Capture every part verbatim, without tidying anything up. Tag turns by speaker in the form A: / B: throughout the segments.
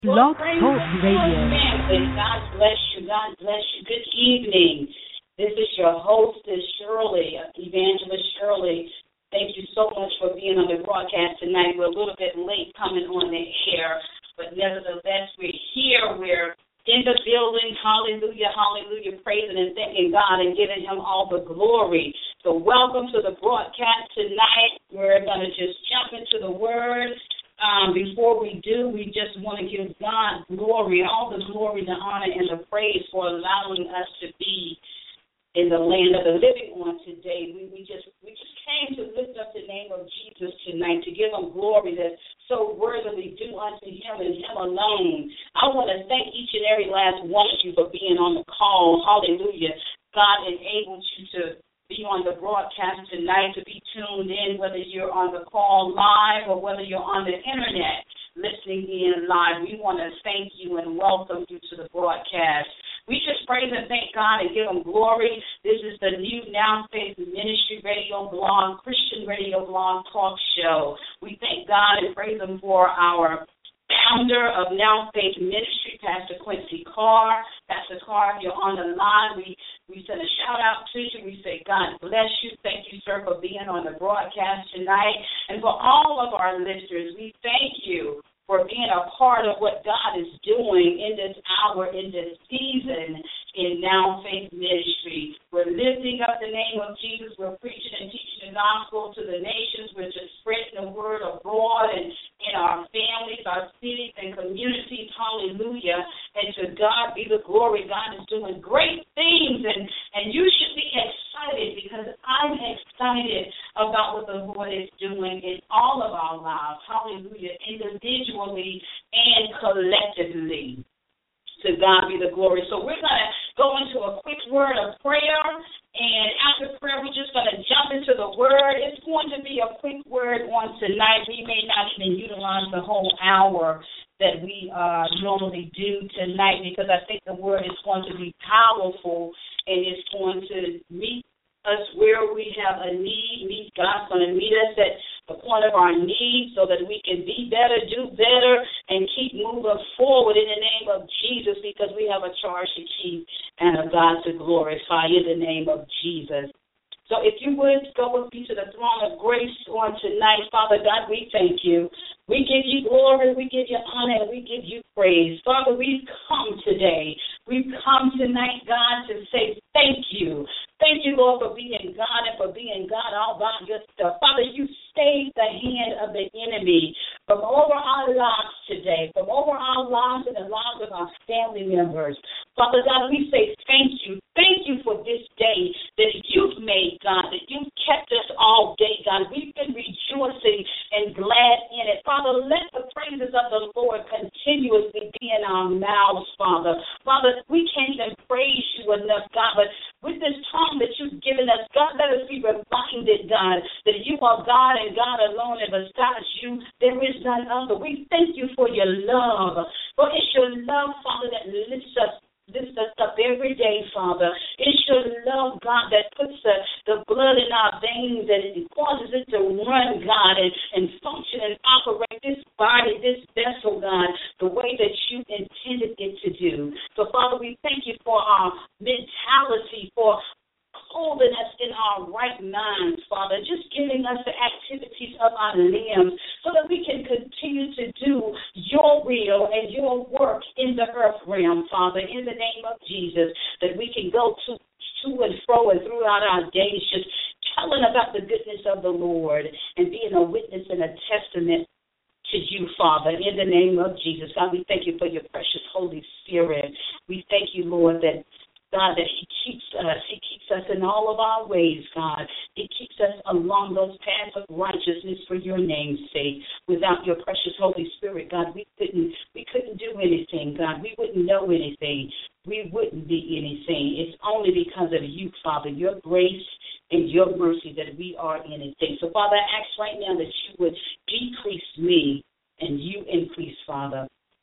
A: Blog Talk Radio.
B: God bless you. God bless you. Good evening. This is your hostess, Shirley, Evangelist Shirley. Thank you so much for being on the broadcast tonight. We're a little bit late coming on the air, but nevertheless, we're here. We're in the building. Hallelujah, hallelujah, praising and thanking God and giving him all the glory. So welcome to the broadcast tonight. We're going to just jump into the word. Um, before we do, we just want to give God glory, all the glory, the honor, and the praise for allowing us to be in the land of the living on today. We, we just we just came to lift up the name of Jesus tonight, to give him glory that's so worthily due unto him and him alone. I want to thank each and every last one of you for being on the call. Hallelujah. God enabled you to be on the broadcast tonight, to be tuned in, whether you're on the call live or whether you're on the internet listening in live. We want to thank you and welcome you to the broadcast. We just praise and thank God and give him glory. This is the new Now Faith Ministry radio blog, Christian radio blog talk show. We thank God and praise him for our founder of Now Faith Ministry, Pastor Quincy Carr. Pastor Carr, if you're on the line, we, we send a shout-out to you. We say, God bless you. Thank you, sir, for being on the broadcast tonight. And for all of our listeners, we thank you for being a part of what God is doing in this hour, in this season, in Now Faith Ministry. We're lifting up the name of Jesus. We're preaching and teaching the gospel to the nations. We're just spreading the word abroad and in our families, our cities, and communities. Hallelujah. And to God be the glory. God is doing great things, and, and you should be excited, because I'm excited about what the Lord is doing in all of our lives. Hallelujah. Individually and collectively. To God be the glory. So we're going to go into a quick word of prayer, and after prayer, we're just going to jump into the word. It's going to be a quick word on tonight. We may not even utilize the whole hour that we uh, normally do tonight, because I think the word is going to be powerful, and it's going to meet us where we have a need. Meet God's going to meet us at the point of our need, so that we can be better, do better, and keep moving forward in the name of Jesus, because we have a charge to keep and a God to glorify in the name of Jesus. So if you would go with me to the throne of grace on tonight, Father God, we thank you. We give you glory, we give you honor, and we give you praise. Father, we've come today. We've come tonight, God, to say thank you. Thank you, Lord, for being God and for being God all by yourself. Father, you stayed the hand of the enemy from over our lives today, from over our lives and the lives of our family members. Father God, we say thank you. Thank you for this day that you've made, God, that you've kept us all day, God. We've been rejoicing and glad in it. Father, let the praises of the Lord continuously be in our mouths, Father. Father, we can't even praise you enough, God, but with this time that you've given us, God, let us be reminded, God, that you are God and God alone, and besides you, there is none other. We thank you for your love, for it's your love, Father, that lifts us lifts us up every day, Father. It's your love, God, that puts the, the blood in our veins and it causes it to run, God, and, and function and operate this body, this vessel, God, the way that you intended it to do. So, Father, we thank you for our mentality, for holding us in our right minds, Father, just giving us the activities of our limbs so that we can continue to do your will and your work in the earth realm, Father, in the name of Jesus, that we can go to, to and fro and throughout our days just telling about the goodness of the Lord and being a witness and a testament to you, Father, in the name of Jesus. God, we thank you for your precious Holy Spirit. We thank you, Lord, that God, that he keeps us. He keeps us in all of our ways, God. He keeps us along those paths of righteousness for your name's sake. Without your precious Holy Spirit, God, we couldn't we couldn't do anything, God. We wouldn't know anything. We wouldn't be anything. It's only because of you, Father, your grace and your mercy that we are anything. So, Father, I ask right now that you would decrease me and you increase, Father. God,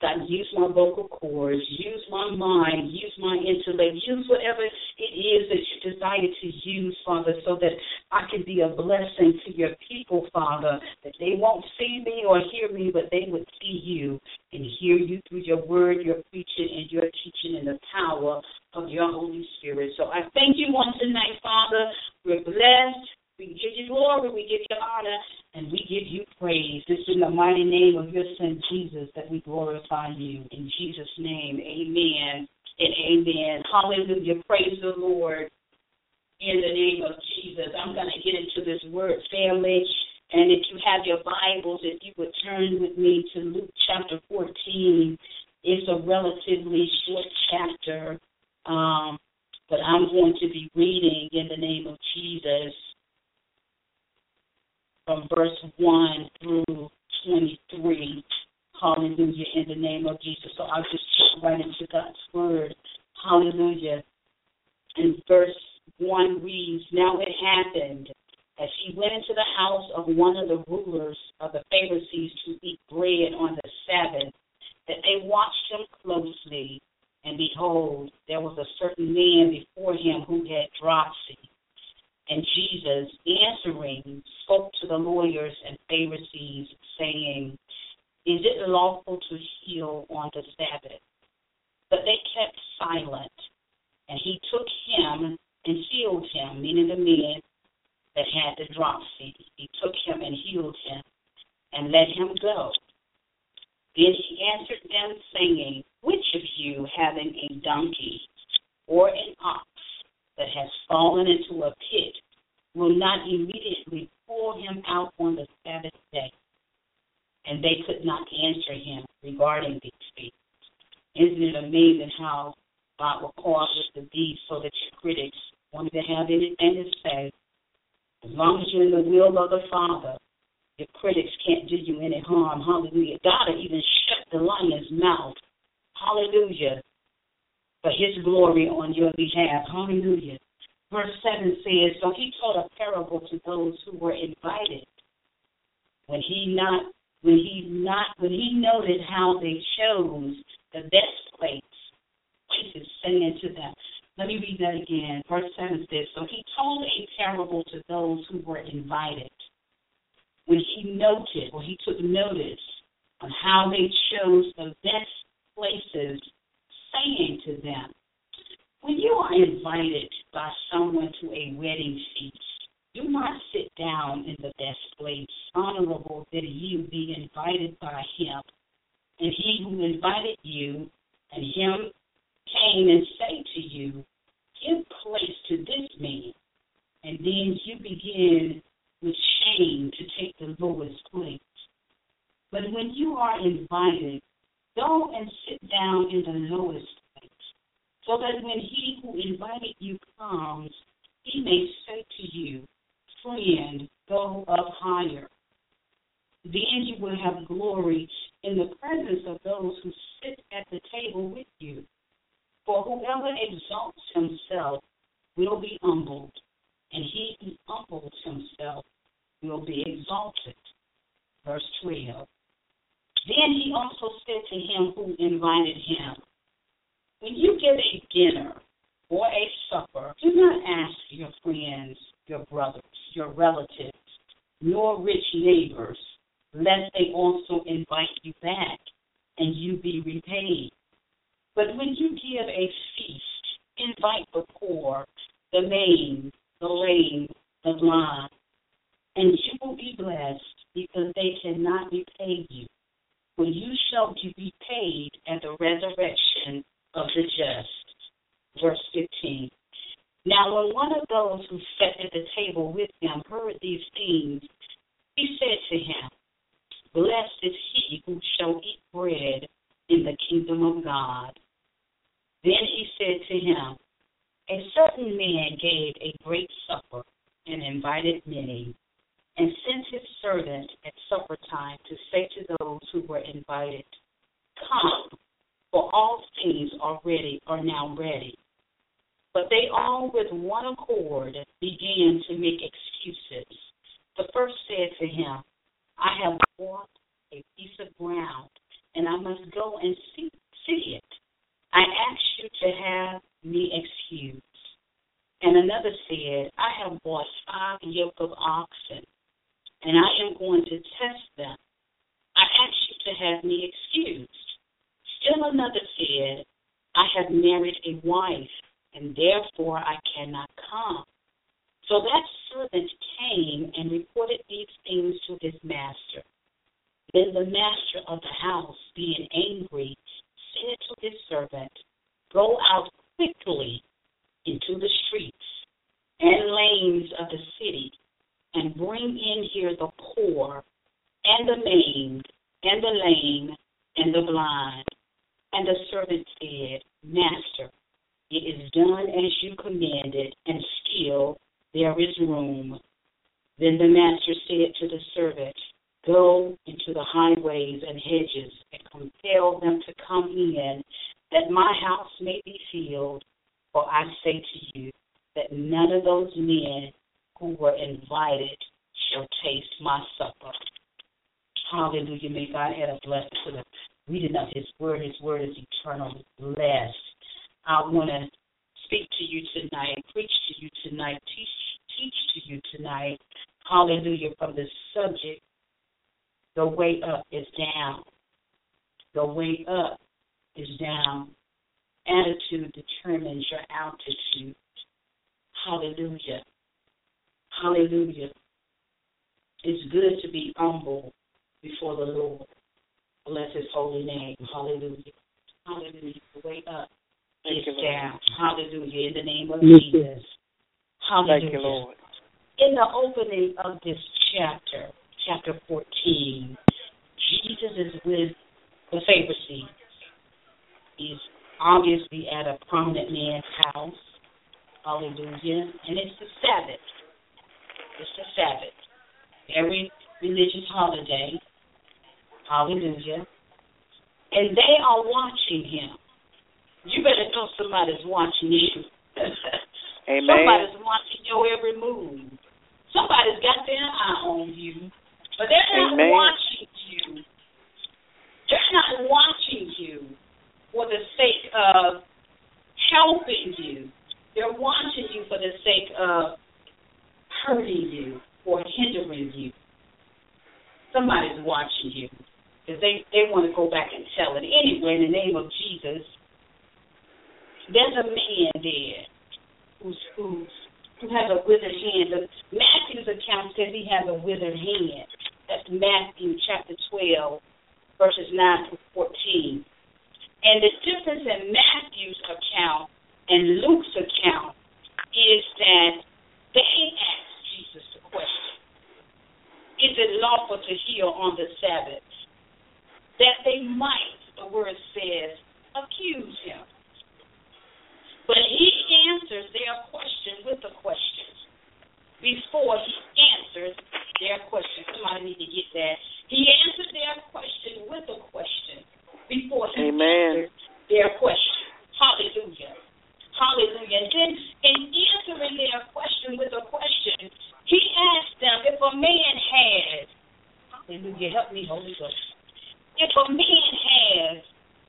B: God, use my vocal cords, use my mind, use my intellect, use whatever it is that you desire to use, Father, so that I can be a blessing to your people, Father, that they won't see me or hear me, but they would see you and hear you through your word, your preaching, and your teaching in the power of your Holy Spirit. So I thank you on tonight, Father. We're blessed. We give you glory, we give you honor, and we give you praise. This is in the mighty name of your Son, Jesus, that we glorify you. In Jesus' name, amen and amen. Hallelujah. Praise the Lord in the name of Jesus. I'm going to get into this word, family. And if you have your Bibles, if you would turn with me to Luke chapter fourteen. It's a relatively short chapter, um, but I'm going to be reading in the name of Jesus from verse one through twenty-three. Hallelujah, in the name of Jesus. So I'll just jump right into God's word. Hallelujah. And verse one reads, "Now it happened, as he went into the house of one of the rulers of the Pharisees to eat bread on the Sabbath, that they watched him closely. And behold, there was a certain man before him who had dropsy. And Jesus, answering, spoke to the lawyers and Pharisees, saying, Is it lawful to heal on the Sabbath? But they kept silent. And he took him and healed him," meaning the man that had the dropsy. "He took him and healed him and let him go. Then he answered them, saying, Which of you, having a donkey or an ox that has fallen into a pit, will not immediately pull him out on the Sabbath day?" And they could not answer him regarding these things. Isn't it amazing how God will cause us to be so that your critics want to have anything to say? As long as you're in the will of the Father, your critics can't do you any harm. Hallelujah. God will even shut the lion's mouth. Hallelujah. For his glory on your behalf. Hallelujah. Verse seven says, "So he told a parable to those who were invited. When he not when he not when he noted how they chose the best place, places, saying to them." Let me read that again. Verse seven says, "So he told a parable to those who were invited. When he noted, or he took notice on how they chose the best places, saying to them, When you are invited by someone to a wedding feast, do not sit down in the best place, honorable that you be invited by him. And he who invited you and him came and say to you, Give place to this man. And then you begin with shame to take the lowest place. But when you are invited, go and sit down in the lowest place, so that when he who invited you comes, he may say to you, Friend, go up higher. Then you will have glory in the presence of those who sit at the table with you. For whoever exalts himself will be humbled, and he who humbles himself will be exalted." Verse twelve. "Then he also said to him who invited him, When you give a dinner or a supper, do not ask your friends, your brothers, your relatives, nor rich neighbors, lest they also invite you back and you be repaid. But when you give a feast, invite the poor, the maimed, the lame, the blind, and you will be blessed, because they cannot repay you, for you shall be paid at the resurrection of the just." Verse fifteen. "Now when one of those who sat at the table with him heard these things, he said to him, Blessed is he who shall eat bread in the kingdom of God. Then he said to him, A certain man gave a great supper and invited many, and sent his servant at supper time to say to those who were invited, Come, for all things are ready, are now ready. But they all with one accord began to make excuses. The first said to him, I have bought a piece of ground, and I must go and see, see it. I ask you to have me excused. And another said, I have bought five yoke of oxen, and I am going to test them. I ask you to have me excused. Still another said, I have married a wife, and therefore I cannot come. So that servant came and reported these things to his master. Then the master of the house, being angry, said to his servant, Go out quickly into the streets and lanes of the city, and bring in here the poor, and the maimed, and the lame, and the blind. And the servant said, Master, it is done as you commanded, and still there is room. Then the master said to the servant, Go into the highways and hedges, and compel them to come in, that my house may be filled. For I say to you, that none of those men who were invited shall taste my supper. Hallelujah. May God add a blessing to the reading of his word. His word is eternally blessed. I want to speak to you tonight, preach to you tonight, teach, teach to you tonight. Hallelujah. From the subject, the way up is down. The way up is down. Attitude determines your altitude. Hallelujah. Hallelujah. It's good to be humble before the Lord. Bless his holy name. Hallelujah. Hallelujah. The way up is down. Hallelujah. In the name of Jesus. Hallelujah.
C: Thank you, Lord.
B: In the opening of this chapter, chapter fourteen, Jesus is with the Pharisees. He's obviously at a prominent man's house. Hallelujah. And it's the Sabbath. It's the Sabbath. Every religious holiday. Hallelujah. And they are watching him. You better know somebody's watching you.
C: Amen.
B: Somebody's watching your every move. Somebody's got their eye on you. But they're not
C: Amen.
B: watching you. They're not watching you for the sake of helping you. They're watching you for the sake of hurting you or hindering you. Somebody's watching you because they, they want to go back and tell it. Anyway, in the name of Jesus, there's a man there who's, who's, who has a withered hand. The Matthew's account says he has a withered hand. That's Matthew chapter twelve, verses nine through fourteen. And the difference in Matthew's account and Luke's account is that they asked Jesus the question, is it lawful to heal on the Sabbath? That they might, the word says, accuse him. But he answers their question with a question. Before he answers their question, somebody need to get that. He answered their question with a question before he
C: Amen.
B: answered their question. Hallelujah. Hallelujah. And then in answering their question with a question, he asked them, if a man has, hallelujah, help me, Holy Ghost. If a man has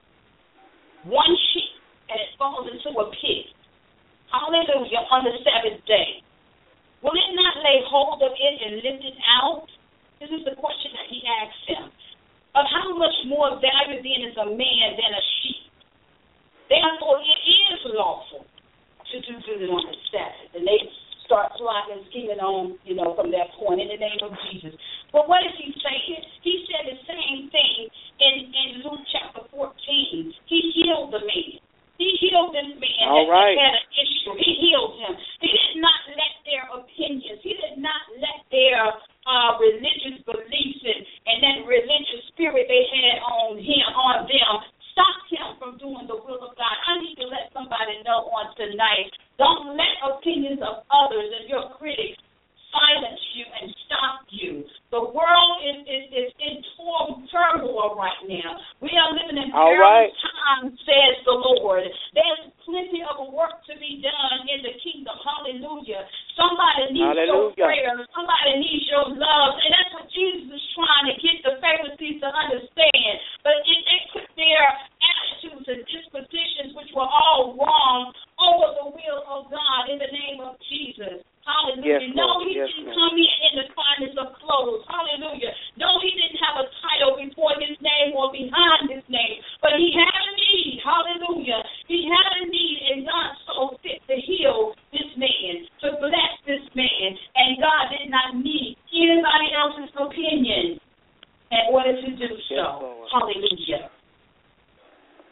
B: one sheep and it falls into a pit, hallelujah, on the Sabbath day, will it not lay hold of it and lift it out? This is the question that he asked them. Of how much more value then is a man than a sheep? Therefore, it is lawful to do good on the Sabbath. And they start plotting and scheming on, you know, from that point in the name of Jesus. But what is he saying? He said the same thing in, in Luke chapter fourteen. He healed the man. He healed this man
C: All
B: that
C: right.
B: had an issue. He healed him. He did not let their opinions, he did not let their uh, religious beliefs and, and that religious spirit they had on him, on them, stop him from doing the will of God. I need to let somebody know on tonight, don't let opinions of others and your critics silence you and stop you. The world is, is, is in turmoil right now. We are living in
C: All
B: perilous
C: right.
B: times, says the Lord. There's plenty of work to be done in the kingdom. Hallelujah. Somebody needs
C: Hallelujah.
B: your prayer. Somebody needs your love. And that's what Jesus is trying to get the Pharisees to understand. But it, it,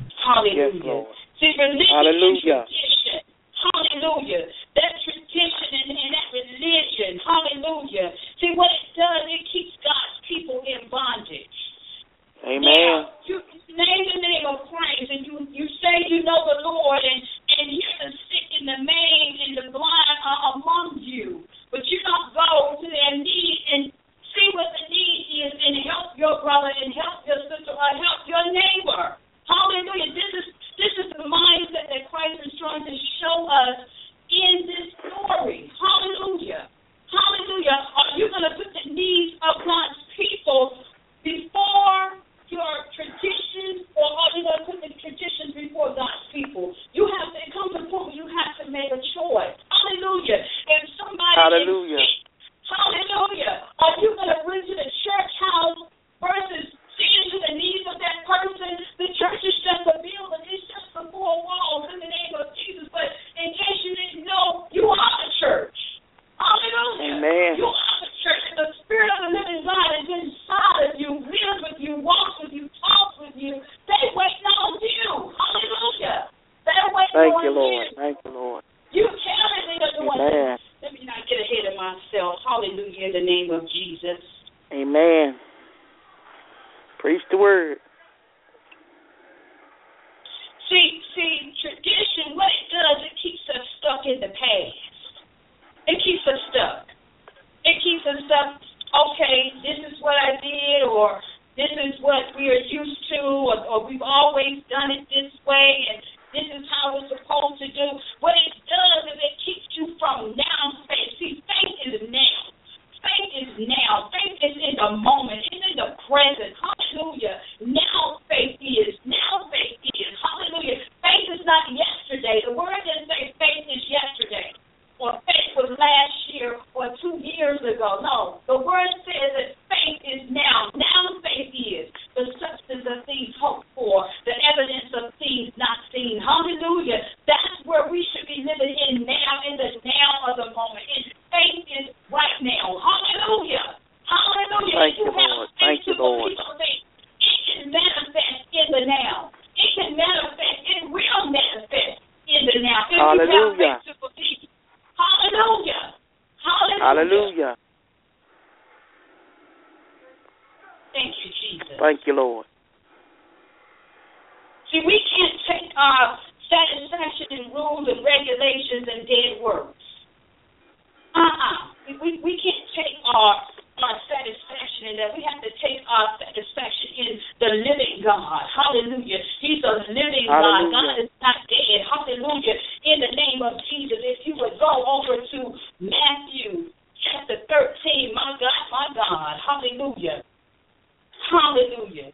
B: Hallelujah.
C: Yes, Lord.
B: See, religion
C: Hallelujah.
B: and tradition. Hallelujah. That tradition and, and that religion. Hallelujah. See, what it does, it keeps God's people in bondage.
C: Amen.
B: Now, you name the name of Christ and you, you say you know the Lord and, and here the sick and the maimed and the blind are among you. But you don't go to their need and see what the need is and help your brother and help your sister or help your neighbor. Hallelujah. This is this is the mindset that Christ is trying to show us in this story. Hallelujah. Hallelujah. Are you going to put the needs of God's people before your traditions, or are you going to put the traditions before God's people? You have to, it comes to a point where you have to make a choice. Hallelujah. If somebody
C: Hallelujah.
B: is sick, hallelujah. Are you going to run to the church house versus seeing to the needs of that person? The church is just a building. It's just the four walls in the name of Jesus. But in case you didn't know, you are the church. Hallelujah.
C: Amen.
B: You are the church. The Spirit of the living God is inside of you, lives with you, walks with you, talks with you. They wait on you. Hallelujah. They're waiting
C: Thank
B: on
C: you, Lord.
B: you.
C: Thank you, Lord.
B: You tell me they are doing
C: Amen.
B: this. Let me not get ahead of myself. Hallelujah in the name of Jesus.
C: Amen. Preach the word.
B: See, see, tradition, what it does, it keeps us stuck in the past. It keeps us stuck. It keeps us stuck, okay, this is what I did, or this is what we are used to, or, or we've always done it this way, and this is how we're supposed to do. What it does is it keeps you from now faith. See, faith is now. Faith is now. Faith is in the moment. It's in the present. Hallelujah. Now faith is. Now faith is. Hallelujah. Faith is not yesterday. The word doesn't say faith is yesterday, or faith was last year or two years ago. No. The word says that faith is now. Now faith is the substance of things hoped for, the evidence of things not seen. Hallelujah. That's where we should be living in now, in the now of the moment. And faith is right now. Hallelujah. Hallelujah.
C: Thank
B: you
C: you,
B: have
C: Lord.
B: faith
C: Thank you,
B: to
C: Lord.
B: believe on faith. It can manifest in the now. It can manifest. It will manifest in the now. If
C: Hallelujah.
B: you have faith to believe. Hallelujah. Hallelujah.
C: Hallelujah.
B: Thank you, Jesus.
C: Thank you, Lord.
B: See, we can't take our satisfaction in rules and regulations and dead works. Uh-uh. We, we can't take our, our satisfaction in that. We have to take our satisfaction in the living God. Hallelujah. He's a living
C: Hallelujah.
B: God. God is not dead. Hallelujah. In the name of Jesus, if you would go over to Matthew chapter thirteen, my God, my God. Hallelujah. Hallelujah.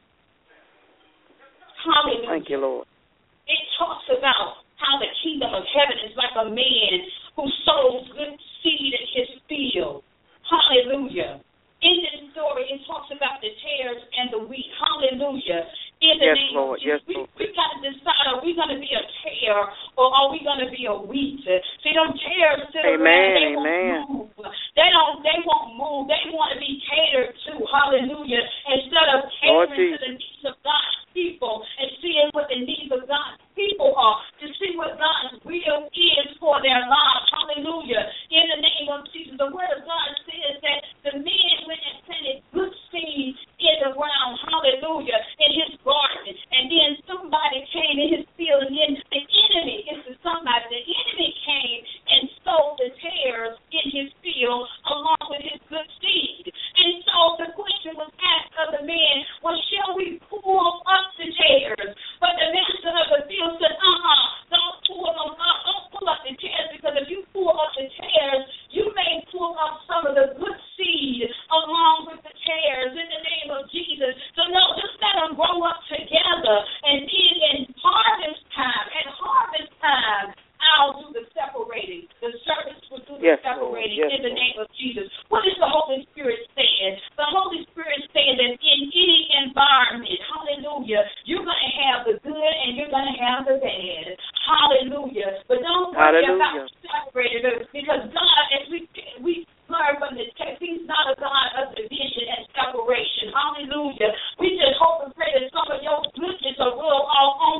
B: Hallelujah.
C: Thank you, Lord.
B: It talks about how the kingdom of heaven is like a man who sows good seed in his field. Hallelujah. In this story, it talks about the tares and the wheat. Hallelujah. In the
C: Yes,
B: name
C: Lord.
B: of Jesus,
C: Yes, Lord.
B: we, we got to decide, are we going to be a tare or are we going to be a wheat? See, them tares sit
C: Amen,
B: around, they
C: amen.
B: won't move. They don't, they won't move. They want to be catered to. Hallelujah. Instead of
C: Lord
B: catering to
C: Jesus.
B: the needs of God's people and seeing what the needs of God's people are, to see what God's will is for their lives. Hallelujah. In the name of Jesus, the word of God says that the men went and planted good seed in the ground. Hallelujah. In his garden. And then somebody came in his field, and then the enemy, it's somebody, the enemy came and sowed the tares in his field along with his good seed. And so the question was asked of the man, well, shall we pull up the tares? But the master of the field said, uh-uh, don't pull them up. Don't pull up the tares, because if you pull up the tares, you may pull up some of the good seed along with the tares in the name of Jesus. So no, just let them grow up together. And then in harvest time, at harvest time, I'll do the separating. The servants will do the
C: Yes,
B: separating
C: Lord. Yes,
B: in the
C: Lord.
B: name of Jesus. What is the Holy Spirit saying? The Holy Spirit is saying that in any environment, hallelujah, you're going to have the good and you're going to have the bad. Hallelujah. But don't worry
C: Hallelujah.
B: about separating, because God, as we we learn from the text, he's not a God of division and separation. Hallelujah. We just hope and pray that some of your goodness will roll all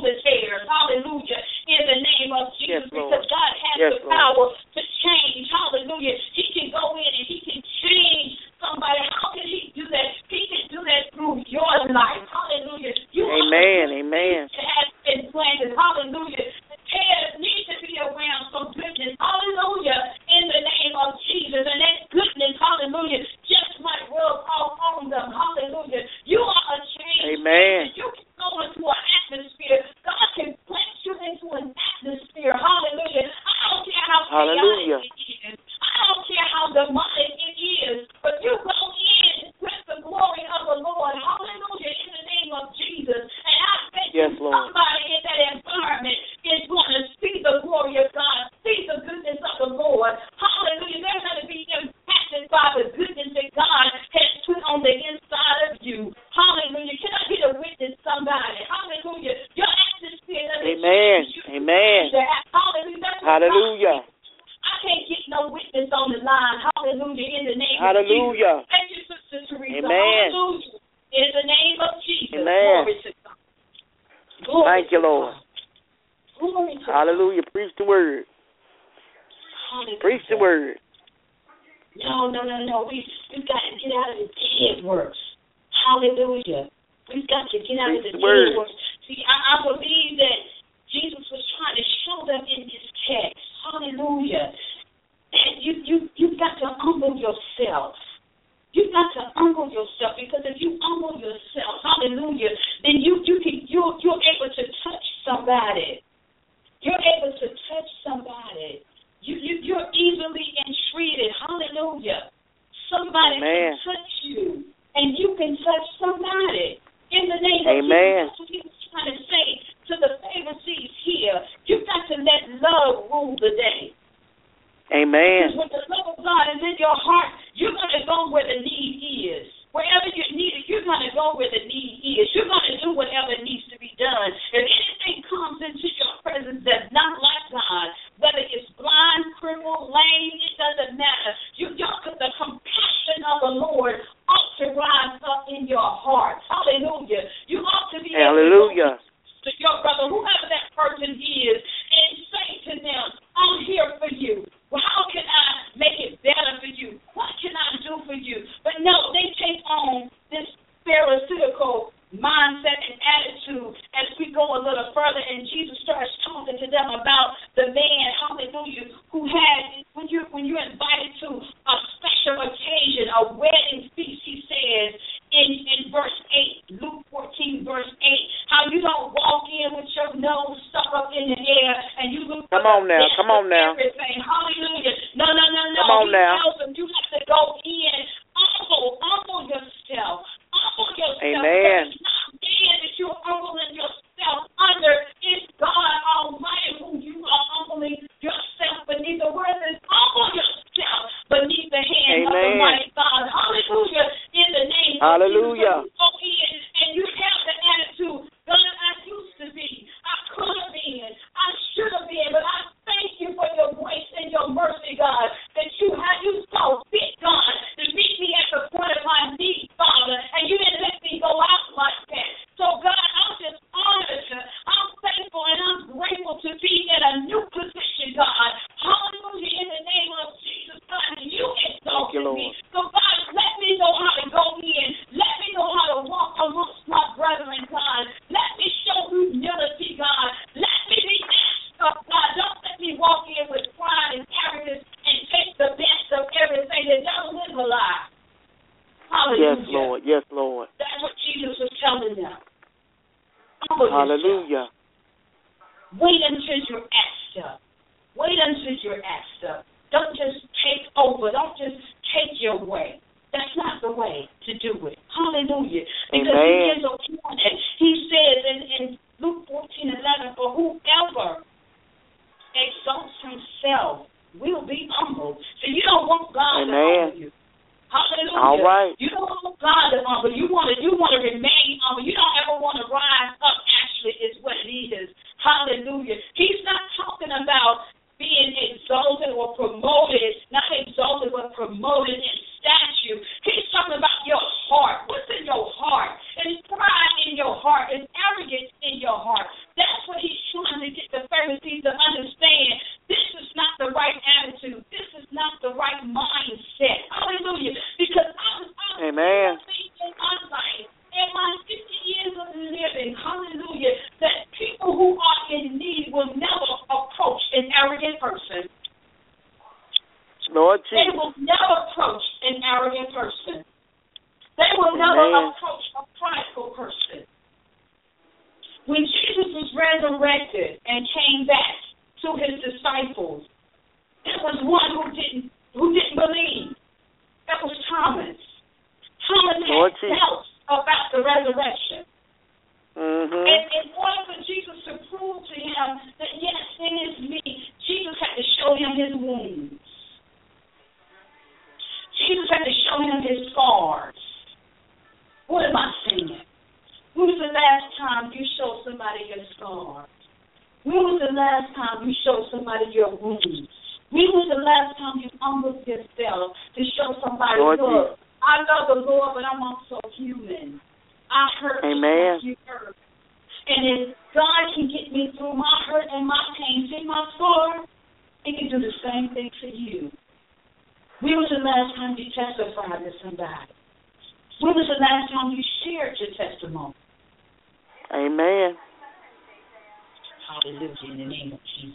B: slanders. Hallelujah. The tares need to be around some goodness. Hallelujah. In the name of Jesus. And that goodness, hallelujah, just might rub all on them. Hallelujah. You are a change.
C: Amen.
B: You can go into an atmosphere. God can plant you into an atmosphere. Hallelujah. I don't care how
C: Hallelujah.
B: chaotic it is. I don't care how demonic it is. But you go in with the glory of the Lord. Hallelujah. In the name of Jesus. And I bet
C: Yes,
B: you
C: Lord.
B: somebody in that environment is going to see the glory of God, see the goodness of the Lord. Hallelujah. They're going to be impacted by the goodness that God has put on the inside of you. Hallelujah. Can I get a witness, somebody? Hallelujah. Your atmosphere doesn't
C: Amen.
B: change. You
C: Amen.
B: Hallelujah. That's what
C: Hallelujah.
B: God- I can't get no witness on the line. Hallelujah. In the name
C: Hallelujah.
B: of Jesus. Thank you, Sister Teresa.
C: Amen.
B: Hallelujah. In the name of Jesus.
C: Amen.
B: Glory to God. Glory
C: Thank you,
B: to
C: Lord.
B: God. Glory to
C: Hallelujah. Preach the word.
B: Hallelujah.
C: Preach the word.
B: No, no, no, no. We, we've got to get out of the dead works. Hallelujah. We've got to get out of the
C: Preach the
B: dead
C: word.
B: works. See, I, I believe that Jesus was trying to show them in this text. Hallelujah. And you, you, you've got to humble yourself. You've got to humble yourself, because if you humble yourself, hallelujah, then you, you can, you're, you're able to touch somebody. You're able to touch somebody. You, you, you're easily entreated. Hallelujah. Somebody
C: Amen.
B: can touch you, and you can touch somebody. In the name of
C: Amen.
B: Jesus, that's what he was trying to say to the Pharisees here. You've got to let love rule the day.
C: Amen.
B: Because when the love of God is in your heart, you're going to go where the need is. Wherever you need it, you're going to go where the need is. You're going to do whatever needs to be done. If anything comes into your presence that's not like God, whether it's blind, crippled, lame, it doesn't matter. You, you, the compassion of the Lord ought to rise up in your heart. Hallelujah. You ought to be
C: Hallelujah.
B: able to to your brother, whoever that person is, and say to them, I'm here for you. Well, how can I make it better for you? What can I do for you? But no, they take on this pharisaical mindset and attitude as we go a little further, and Jesus starts talking to them about the man, hallelujah, who had, when you're, when you're invited to a special occasion, a wedding feast, he says, in, in verse eight, Luke fourteen, verse eight, how you don't walk in with your nose stuck up in the air and you look
C: Come on now, come on now.
B: everything. Hallelujah. No, no, no, no.
C: Come on
B: he
C: now.
B: tells them you have to go in, humble, humble yourself. Humble yourself.
C: Amen.
B: It's not man that you're humbling yourself under. It's God Almighty who you are humbling yourself beneath. The word is humble yourself beneath the hand of the
C: Amen.
B: mighty God. Hallelujah. In the name
C: Hallelujah.
B: of Jesus. You go in and you have the attitude, God, I used to be. I could have been. I should have been. But I thank you for your grace and your mercy, God, that you have you so fit, God, to meet me at the point of my need, Father, and you didn't let me go out like that. So, God, I'm just honored. I'm thankful and I'm grateful to be in a new position, God. Hallelujah, in the name of Jesus, God, and you exalted me. So, God, let me know how to go in. Let me know how to walk amongst my brethren, God. Let me show humility, God. Let me be asked of God. Don't let me walk in with pride and arrogance and take the best of everything. The devil is a lie. Hallelujah.
C: Yes, Lord. Yes, Lord.
B: That's what Jesus was telling them. Humble
C: Hallelujah.
B: yourself. Wait until you're asked up. Wait until you're asked up. Don't just take over. Don't just take your way. That's not the way to do it. Hallelujah. Because
C: Amen.
B: he gives a warning. He says in, in Luke fourteen eleven, for whoever exalts himself will be humbled. So you don't want God
C: Amen.
B: to humble you. Hallelujah.
C: All right.
B: You don't want God to humble. You want to you want to remain humble. You don't ever want to rise up, actually, is what it is. Hallelujah. He's not talking about being exalted or promoted, not exalted but promoted in statue. He's talking about your heart. What's in your heart? There's pride in your heart. There's arrogance in your heart. That's what he's trying to get the Pharisees to understand. This is not the right attitude. This is not the right mindset. Hallelujah. Because I was, I was
C: Amen.
B: thinking in my life, in my fifty years of living, hallelujah, that people who are resurrected and came back to his disciples, there was one who didn't who didn't believe. That was Thomas. Thomas
C: Lord
B: had doubts about the resurrection.
C: Mm-hmm.
B: And in order for Jesus to prove to him that, yes, it is me, Jesus had to show him his wounds. Jesus had to show him his scars. What am I saying? When was the last time you showed somebody your scars? When was the last time you showed somebody your wounds? When was the last time you humbled yourself to show somebody,
C: Lord,
B: look, I love the Lord, but I'm also human. I hurt
C: Amen.
B: you hurt. And if God can get me through my hurt and my pain, see my scar, He can do the same thing for you. When was the last time you testified to somebody? When was the last time you shared your testimony?
C: Amen.
B: Hallelujah, in the name of Jesus.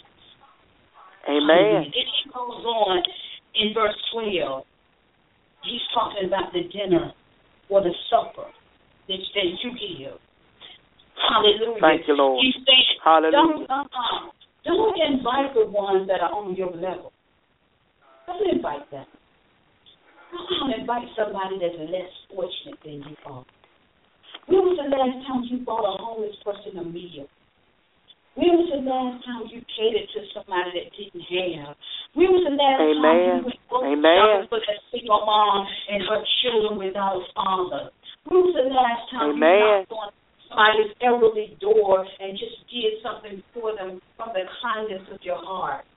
C: Amen.
B: Then he goes on in verse twelve. He's talking about the dinner or the supper that, that you give. Hallelujah.
C: Thank you, Lord.
B: He's saying,
C: Hallelujah.
B: Don't, uh-uh, don't invite the ones that are on your level. Don't invite them. Don't invite somebody that's less fortunate than you are. When was the last time you bought a homeless person a meal? When was the last time you catered to somebody that didn't have? When was the last
C: Amen.
B: time you went grocery
C: Amen.
B: shopping for that single mom and her children without a father? When was the last time
C: Amen.
B: you knocked on somebody's elderly door and just did something for them from the kindness of your heart?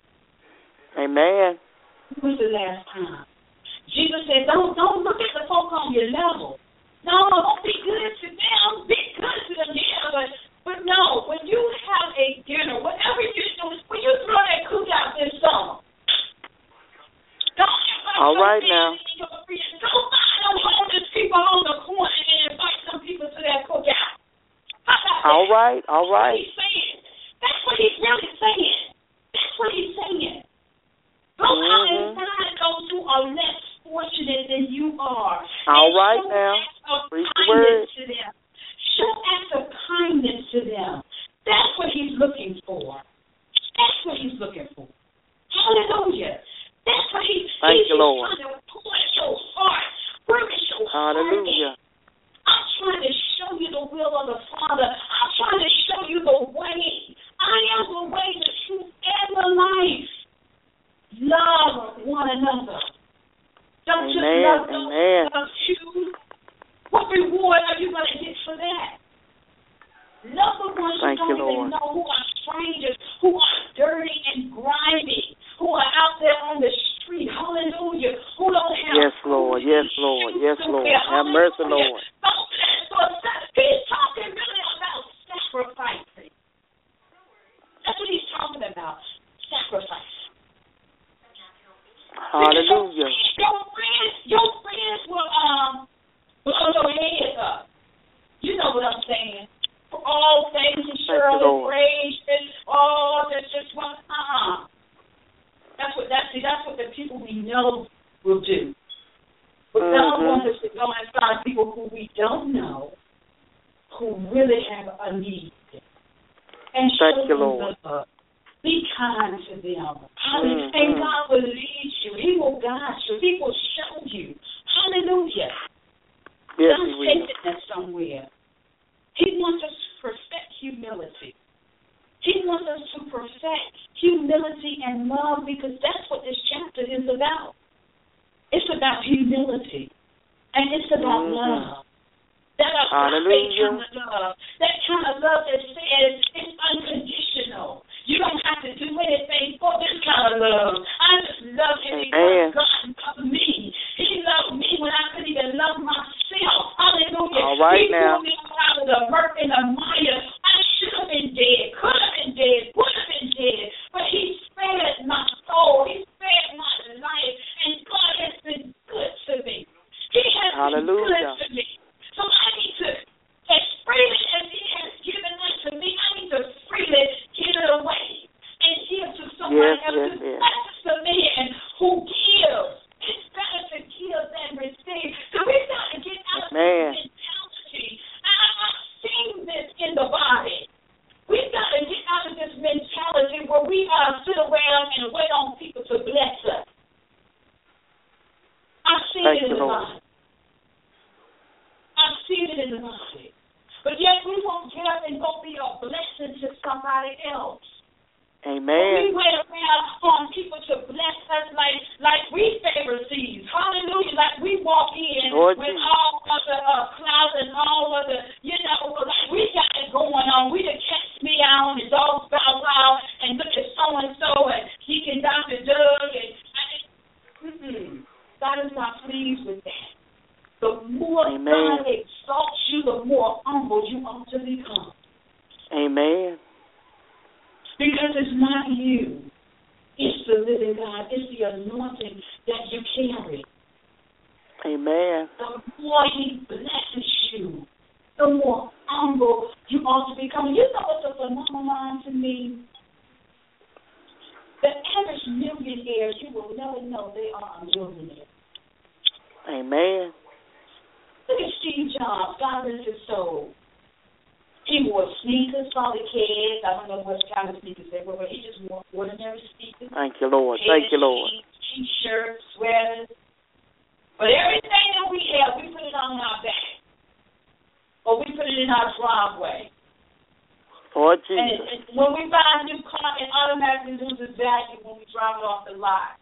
C: Amen.
B: When was the last time? Jesus said, don't, don't look at the folk on your level. No, don't be good to them. Be good to them, yeah, but, but no, when you have a dinner, whatever you do, when you throw that cookout this summer, don't invite
C: All right
B: some
C: now.
B: Don't find them homeless people on the corner and invite some people to that cookout. How about that?
C: All right. All
B: That's what
C: right.
B: he's saying. That's what he's really saying. That's what he's saying. Go out and
C: Mm-hmm.
B: find those who are less fortunate than you are.
C: All
B: And
C: right
B: show
C: now.
B: acts of
C: Preach the
B: kindness
C: word.
B: to them. Show acts of kindness to them. That's what he's looking for. That's what he's looking for. Hallelujah. That's what he,
C: Thank
B: he's
C: you, Lord.
B: trying to pour your heart. Where is your
C: Hallelujah.
B: heart? I'm trying to show you the will of the Father. I'm trying to show you the way. I am the way, the truth, and the life. Love one another. Don't just
C: Amen.
B: love those
C: Amen.
B: who love you. What reward are you going to get for that? Love the ones
C: Thank
B: who
C: you,
B: don't even
C: Lord.
B: know, who are strangers, who are dirty and grimy, who are out there on the street. Hallelujah. Who don't have
C: Yes, Lord. Yes, Lord. Yes, Lord. Have mercy, Lord.
B: He's talking really about sacrificing. That's what he's talking about. Sacrifice.
C: Hallelujah.
B: Your friends, your friends will um will hold your head up. You know what I'm saying. For all things and
C: Thank you,
B: Shirley
C: Lord.
B: praise and all that's just one uh-uh. That's what that's that's what the people we know will do. But
C: Mm-hmm.
B: God wants us to go and find people who we don't know, who really have a need. And
C: Thank
B: show
C: you,
B: them
C: Lord.
B: love. Be kind to them.
C: Mm-hmm.
B: And God will lead you. He will guide you. He will show you. Hallelujah.
C: Yes,
B: Don't
C: He will.
B: take it somewhere. He wants us to perfect humility. He wants us to perfect humility and love because that's what this chapter is about. It's about humility. And it's about
C: Mm-hmm.
B: love. That
C: Hallelujah.
B: kind of love. That kind of love that says it's unconditional. You don't have to do anything for this kind of love. I just love him
C: Amen.
B: because God loved me. He loved me when I couldn't even love myself. Hallelujah.
C: All right
B: he
C: now.
B: pulled me out of the murk and the mire. I should have been dead, could have been dead, would have been dead. But he spared my soul. He spared my life. And God has been good to me. He has
C: Hallelujah.
B: been good to me. So I need to, as freely as he has given unto me, I need to freely give it away and give to somebody
C: Yes,
B: else.
C: yes, yes.
B: That's the man who gives. It's better to give than receive. So we've got to get out of
C: Man.
B: this mentality. I, I've seen this in the body. We've got to where we uh, sit around and wait on people to bless us. I've seen
C: Thank
B: it in
C: you,
B: the
C: Lord.
B: Bible. I've seen it in the Bible. But yet we won't get up and go be a blessing to somebody else.
C: Amen.
B: We wait around on people to bless us like like we Pharisees. Hallelujah. Like we walk in
C: Lord
B: with
C: Jesus.
B: all of the uh, clouds and all of the, you know, like we got it going on. We done catch me out and dogs bow wow and look at so-and-so and he can Doctor Doug. And mm-mm. God is not pleased with that. The more
C: Amen.
B: God exalts you, the more humble you ought to become.
C: Amen.
B: Because it's not you. It's the living God. It's the anointing that you carry.
C: Amen.
B: The more he blesses you, the more humble you ought to become. You know what's a phenomenon to me? The average millionaire, you will never know they are a millionaire.
C: Amen.
B: Look at Steve Jobs. God rest his soul. He wore sneakers, probably kids. I don't know what kind of sneakers they were, but he just wore ordinary sneakers.
C: Thank you, Lord. Thank you, Lord.
B: T-shirts, sweaters. But everything that we have, we put it on our back. Or we put it in our driveway.
C: Lord
B: And,
C: Jesus.
B: and when we buy a new car, it automatically loses value when we drive it off the lot.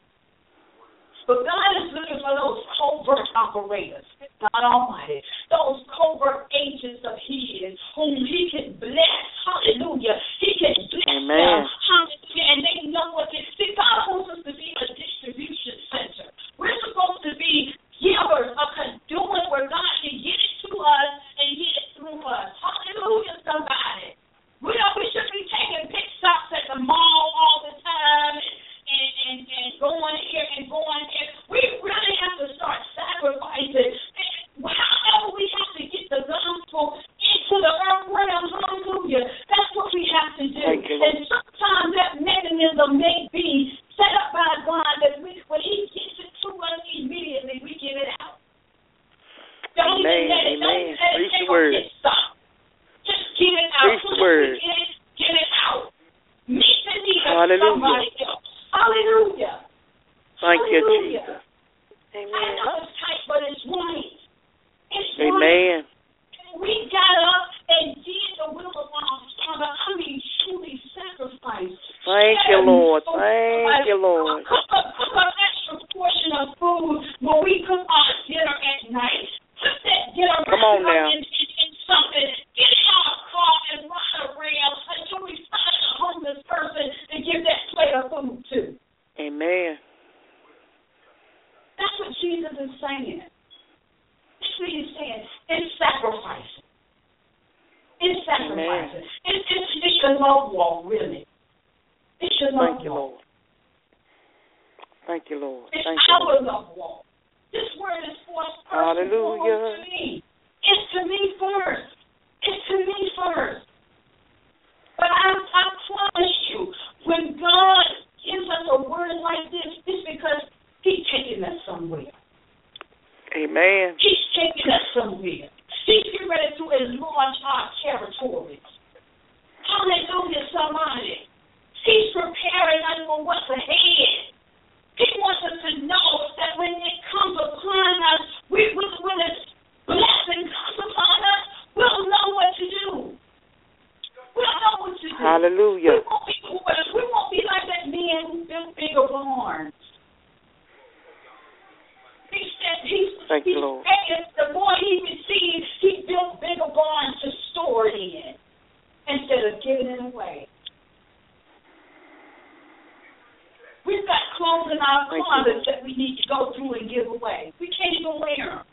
B: But God is looking for those covert operators, God Almighty, those covert agents of His, whom He can bless. Hallelujah. He can bless
C: Amen.
B: them. Hallelujah. And they know what they see. God wants us to be a distribution center. We're supposed to be givers, a conduit where God can get it to us and get it through us. Hallelujah, somebody. We don't, we should be taking pit stops at the mall all the time. And, and, and going here and going here. We really have to start sacrificing. However we have to get the gospel into the earth realm, hallelujah. That's what we have to do. And sometimes that mechanism may be set up by God that we, when He gets it to us immediately, we give it out. Don't
C: Amen.
B: even let it, don't even let it take a pit stop. Just give it out.
C: Preach the word.
B: Get it, get it out. Meet the need of
C: Hallelujah.
B: somebody else. Hallelujah.
C: Thank you,
B: Hallelujah.
C: Jesus.
B: I know it's tight, but it's right. It's
C: Amen.
B: right. We got up and did the will of our Father. I mean, truly sacrificed.
C: Thank you, Lord. Thank you, Lord.
B: Cook up, cook up extra portion of food when we cook our dinner at night. Put that dinner
C: Come on now.
B: in, in, in something. Get in our car and ride around until we find a homeless person and give that plate of food to.
C: Amen.
B: That's what Jesus is saying. That's what He's saying. It's sacrificing. It's sacrificing. It's, it's, it's your love walk, really. It's your love
C: Thank you,
B: walk.
C: Lord. Thank you, Lord.
B: It's
C: Thank you,
B: our
C: Lord.
B: love walk. This word is for us first and
C: Hallelujah.
B: foremost to me. It's to me first. It's to me first. But I, I promise you, when God gives us a word like this, it's because He's taking us somewhere.
C: Amen.
B: He's taking us somewhere. He's getting ready to enlarge our territories. Hallelujah, somebody. He's preparing us for what's ahead. He wants us to know that when it comes upon us, we, when a blessing comes upon us, we'll know what to do. We'll know what to do.
C: Hallelujah.
B: We won't be, we won't be like that man who built bigger barns. He said he's,
C: Thank
B: he's
C: you, Lord.
B: the more he received, he built bigger barns to store it in instead of giving it away. We've got clothes in our
C: Thank
B: closets
C: you,
B: that we need to go through and give away. We can't even wear them.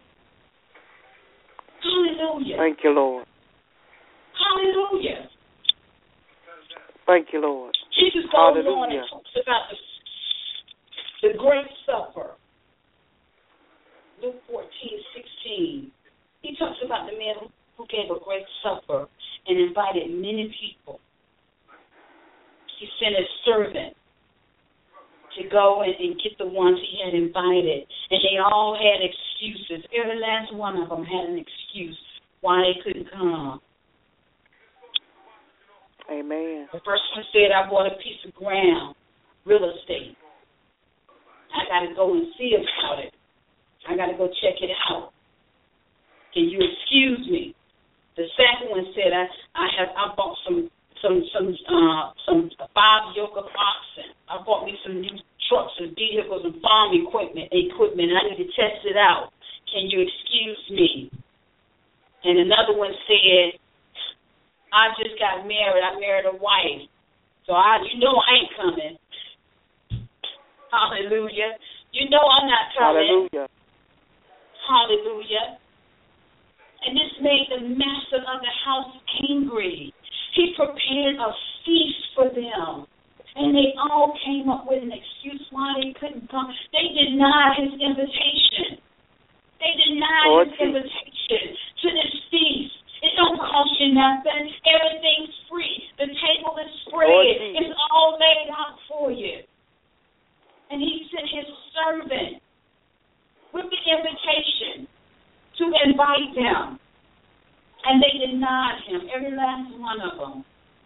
B: Hallelujah.
C: Thank you, Lord.
B: Hallelujah.
C: Thank you, Lord.
B: Jesus goes on and
C: Hallelujah.
B: talks about the, the great supper. Luke fourteen, sixteen. He talks about the man who, who gave a great supper and invited many people. He sent a servant to go and, and get the ones he had invited. And they all had excuses. Every last one of them had an excuse why they couldn't come.
C: Amen.
B: The first one said, I bought a piece of ground, real estate. I got to go and see about it. I got to go check it out. Can you excuse me? The second one said, I, I have I bought some some some uh, some five yoke of oxen. I bought me some new trucks and vehicles and farm equipment equipment, and I need to test it out. Can you excuse me? And another one said, I just got married. I married a wife. So I you know I ain't coming. Hallelujah. You know I'm not coming.
C: Hallelujah.
B: Hallelujah. And this made the master of the house angry. He prepared a feast for them. And they all came up with an excuse why they couldn't come. They denied his invitation. They denied
C: Lord
B: his invitation to this feast. It don't cost you nothing. Everything's free. The table is spread. It's all laid out for you. And he sent his servant with the invitation to invite them. And they denied him, every last one of them.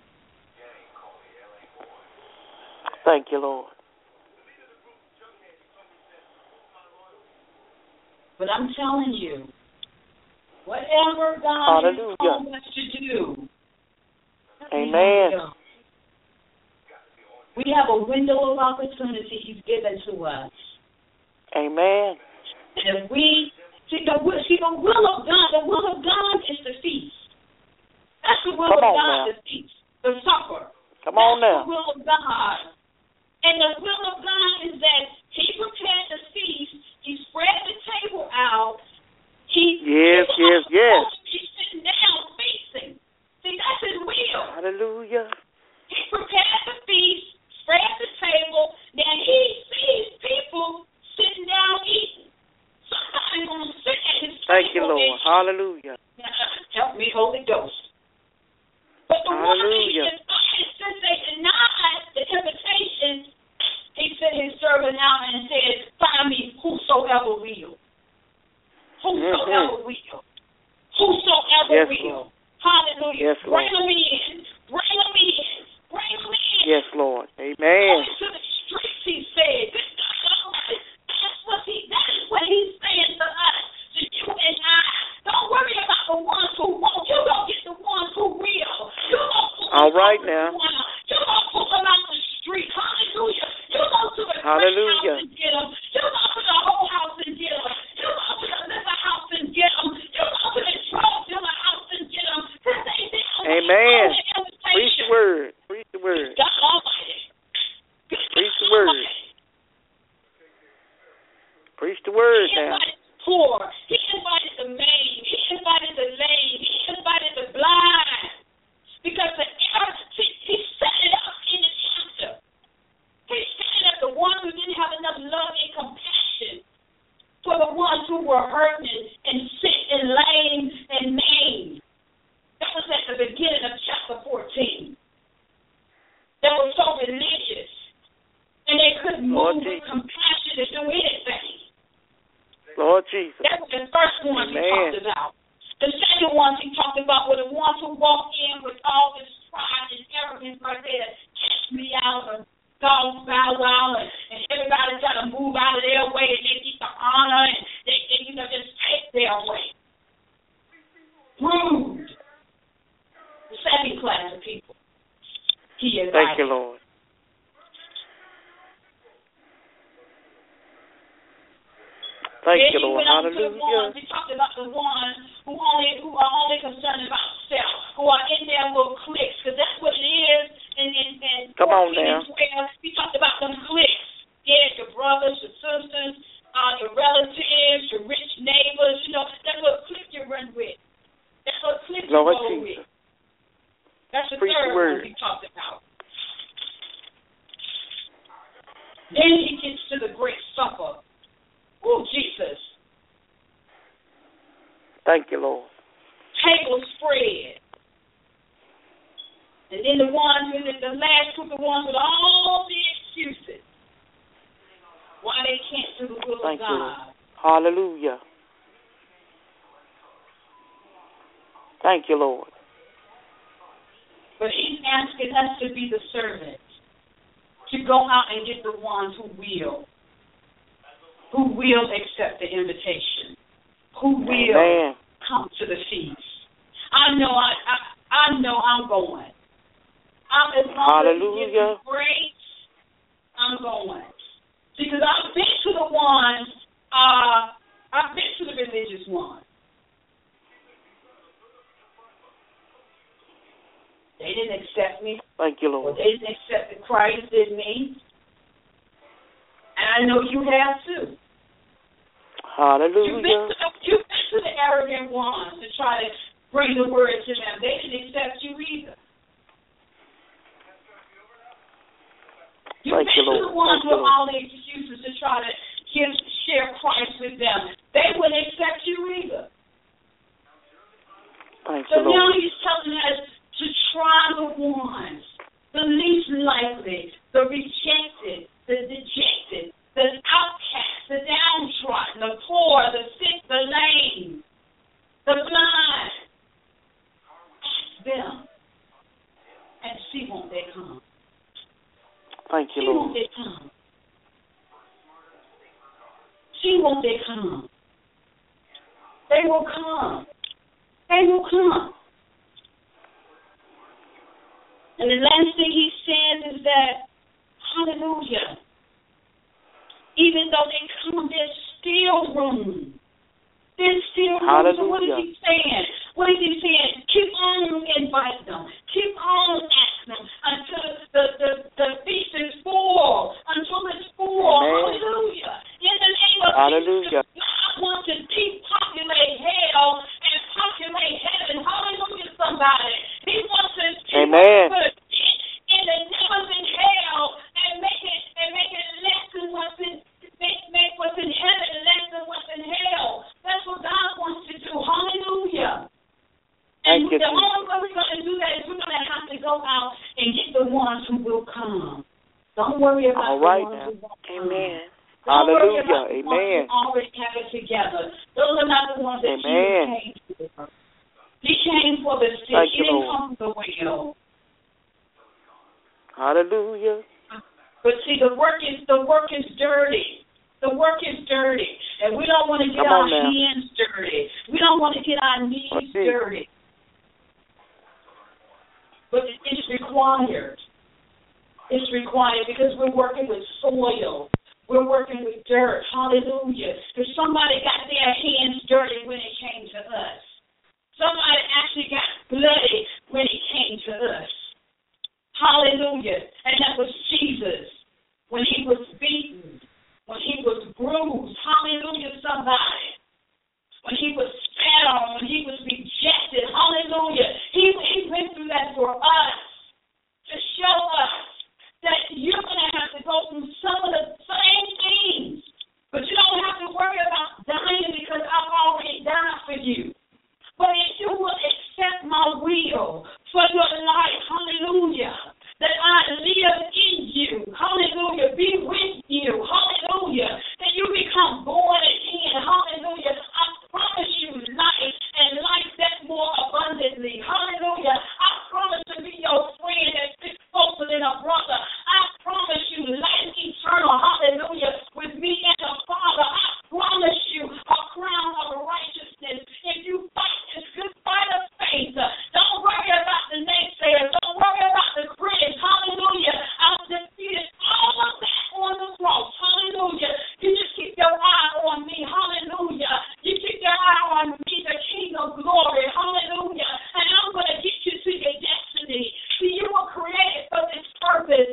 C: Thank you, Lord.
B: But I'm telling you, whatever God has called us to do,
C: Amen.
B: We have a window of opportunity he's given to us.
C: Amen.
B: And if we, see the, see, the will of God, the will of God is the feast. That's the will
C: Come
B: of
C: on
B: God,
C: now.
B: the feast, the supper.
C: Come on
B: That's
C: now.
B: the will of God. And the will of God is that he prepared the feast, he spread the table out, he
C: Yes,
B: he
C: yes, yes.
B: He's sitting down feasting. See, that's his will.
C: Hallelujah.
B: He prepared the feast, spread the table, then he sees people sitting down eating. Somebody's going to sit at his table.
C: Thank you, Lord. Hallelujah.
B: Help me, Holy Ghost. But the
C: Hallelujah.
B: one, since they denied the invitation, he sent his servant out and said, find me whosoever will. Whosoever
C: mm-hmm.
B: will. Whosoever
C: yes,
B: will.
C: Lord.
B: Hallelujah.
C: Yes, Lord.
B: Bring them in. Bring them in. Bring them in.
C: Yes, Lord. Amen.
B: To the streets, he said. That's what, he, that's what he's saying to us, to you and I. Don't worry about the ones who won't. You don't get the ones who will. You don't
C: All right now.
B: You don't pull them out the street. Hallelujah. You go to the
C: Hallelujah.
B: house and get them. You go to the whole house and get them. You go to the little house and get them. You go to the drug dealer house and get them.
C: Amen. Preach the word. Preach the word.
B: God Almighty.
C: Preach the word. Preach the word
B: he
C: now.
B: Invited the poor. He invited the maimed. He invited the lame. He invited the blind. Because the error, he, he set it up in the chapter. He set it up the ones who didn't have enough love and compassion for the ones who were hurting and, and sick and lame and maimed. That was at the beginning of chapter fourteen. They were so religious. And they couldn't move with compassion to do anything.
C: Lord Jesus.
B: That was the first one he
C: Amen.
B: talked about. The second one he talked about were the ones who walked in with all this pride and arrogance right there. Catch me out and dog bow wow and, and everybody try to move out of their way and they get the honor and they, they you know, just take their way. Rude. The second class of people. He invited.
C: Thank you, Lord. Thank you, Lord. Hallelujah.
B: We talked about the ones who only who are only concerned about self, who are in their little cliques, because that's what it is. And, and, and
C: come on now.
B: We talked about them cliques. Yeah, your brothers, your sisters, uh, your relatives, your rich neighbors. You know, that's what clique you run with. That's what clique you
C: Lord
B: go
C: Jesus.
B: with. That's the
C: Preach
B: third
C: the word.
B: one we talked about. Then he gets to the great supper. Oh, Jesus.
C: Thank you, Lord.
B: Table spread. And then the ones, and then the last group of ones with all the excuses why they can't do the will
C: Thank
B: of
C: you,
B: God.
C: Lord. Hallelujah. Thank you, Lord.
B: But he's asking us to be the servants, to go out and get the ones who will, who will accept the invitation, who will Amen. Come to the feast. I know I, I, I know I'm going. I'm as long
C: Hallelujah.
B: as it's great, I'm going. Because I've been to the ones, uh, I've been to the religious ones. They didn't accept me.
C: Thank you, Lord.
B: Well, they didn't accept that Christ did me. And I know you have too.
C: Hallelujah.
B: You've been to the, you've been to the arrogant ones to try to bring the word to them. They didn't accept you either. You've
C: Thank
B: been
C: you,
B: to
C: Lord.
B: the ones
C: Thank
B: with
C: you, Lord.
B: all the excuses to try to give, share Christ with them. They wouldn't accept you either.
C: Thank
B: so
C: you, Lord.
B: now he's telling us to try the ones, the least likely, the rejected, the dejected, the outcast, the downtrodden, the poor, the sick, the lame, the blind. Ask them and see won't they come.
C: Thank you,
B: see
C: Lord.
B: won't they come. See won't they come. They will come. They will come. And the last thing he says is that, hallelujah, even though they come, there's still room. There's still room.
C: Hallelujah.
B: So what is he saying? What is he saying? Keep on inviting them. Keep on asking them until the, the, the feast is full. Until it's full.
C: Amen.
B: Hallelujah. In the name of
C: Hallelujah.
B: Jesus, God wants to depopulate hell and populate heaven. Hallelujah, somebody. He wants to
C: Amen.
B: put in the heavens in hell and make it and make it less than what's in make, make what's in heaven less than what's in hell. That's what God wants to do. Hallelujah. And
C: Thank you,
B: the
C: Jesus.
B: only way we're going to do that is we're going to have to go out and get the ones who will come. Don't worry about
C: All right
B: the ones
C: now.
B: who won't come.
C: Amen.
B: Don't worry
C: Hallelujah.
B: about the
C: Amen.
B: ones who already have it together. Those are not the ones that
C: Amen.
B: Jesus came for. He came for the sick.
C: Thank
B: He
C: you,
B: didn't
C: Lord.
B: come for the well.
C: Hallelujah.
B: But see, the work is the work is dirty. The work is dirty, and we don't want to get
C: Come
B: our
C: on now.
B: hands dirty. We don't want to get our knees
C: Okay.
B: dirty. But it- it's required. It's required because we're working with soil. We're working with dirt. Hallelujah. Because somebody got their hands dirty when it came to us. Somebody actually got bloody when it came to us. Hallelujah. And that was Jesus. When he was beaten. When he was bruised. Hallelujah, somebody. When he was spat on. When he was rejected. Hallelujah. He, he went through that for us. To show us that you're going to have to go through some of the same things. But you don't have to worry about dying because I've already died for you. But if you will accept my will for your life, hallelujah, that I live in you, hallelujah, be with you, hallelujah, that you become born again, hallelujah, I promise you life and life that more abundantly, hallelujah, I promise to be your friend that sticks closer than a brother, I promise you life eternal, hallelujah, with me and the Father, I promise you a crown of righteousness if you fight this good fight of faith. Don't worry about the naysayers. Don't worry about the critics. Hallelujah. I've defeated all of that on the cross. Hallelujah. You just keep your eye on me. Hallelujah. You keep your eye on me, the King of glory. Hallelujah. And I'm going to get you to your destiny. See, you were created for this purpose.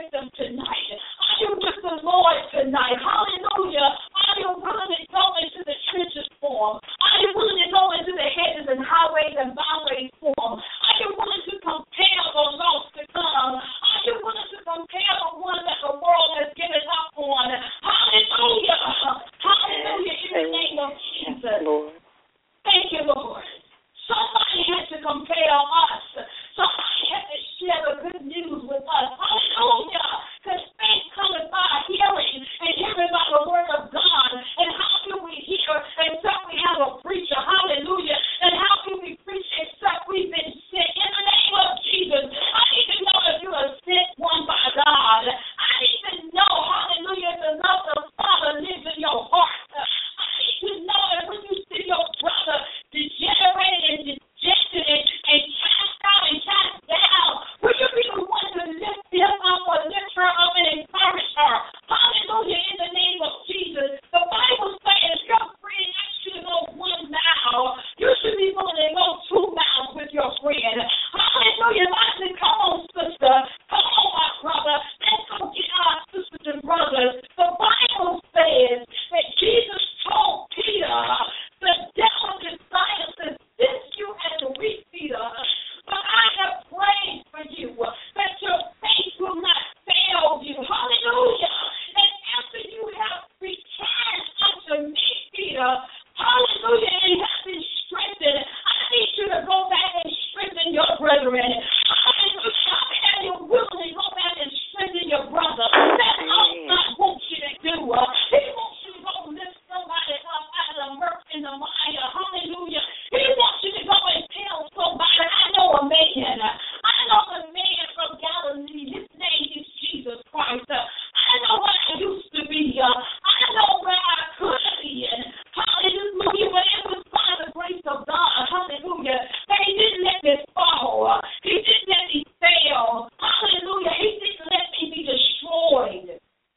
B: with them tonight? Are you with the Lord tonight? Hallelujah. Are you willing to go into the trenches for him? Are you willing to go into the hedges and highways and byways for him? Are you willing to compare the lost to come? Are you willing to compare the one that the world has given up on? Hallelujah. Hallelujah. In the name of Jesus.
C: Lord.
B: Thank you, Lord. Somebody has to compare us. Somebody has to share the good news with us. Hallelujah. Because faith cometh by hearing, and hearing by the word of God. And how can we hear except we have a preacher? Hallelujah. And how can we preach except we've been sent? In the name of Jesus, I need to know if you are sent one by God. I need to know, hallelujah, the love of the Father lives in your heart. I need to know that when you see your brother degenerated and dejected and, and cast out and cast down, will you be the one to lift him up or lift her up and encourage her? Hallelujah, in the name of Jesus. The Bible says if your friend asks you to go one mile, you should be willing to go two miles with your friend. Hallelujah. I said, come on, sister. Come on, my brother. Let's go get our sisters and brothers. The Bible says that Jesus told Peter, the devil desires to sift you as a wheat, Peter, but I have prayed for you that your faith will not fail you. Hallelujah. And after you have returned unto me, Peter, hallelujah, and have been strengthened, I need you to go back and strengthen your brethren. Hallelujah. And you're willing to go back and strengthen your brother. That's all God wants you to do. He wants you to go lift somebody up out of the murk and the mire. Hallelujah. He wants you to go and tell somebody, I know a man. I know a man from Galilee. His name is Jesus Christ. I know what I used to be. I know where I could be. Hallelujah. But it was by the grace of God. Hallelujah. That he didn't let me fall. He didn't let me fail. Hallelujah. He didn't let me be destroyed.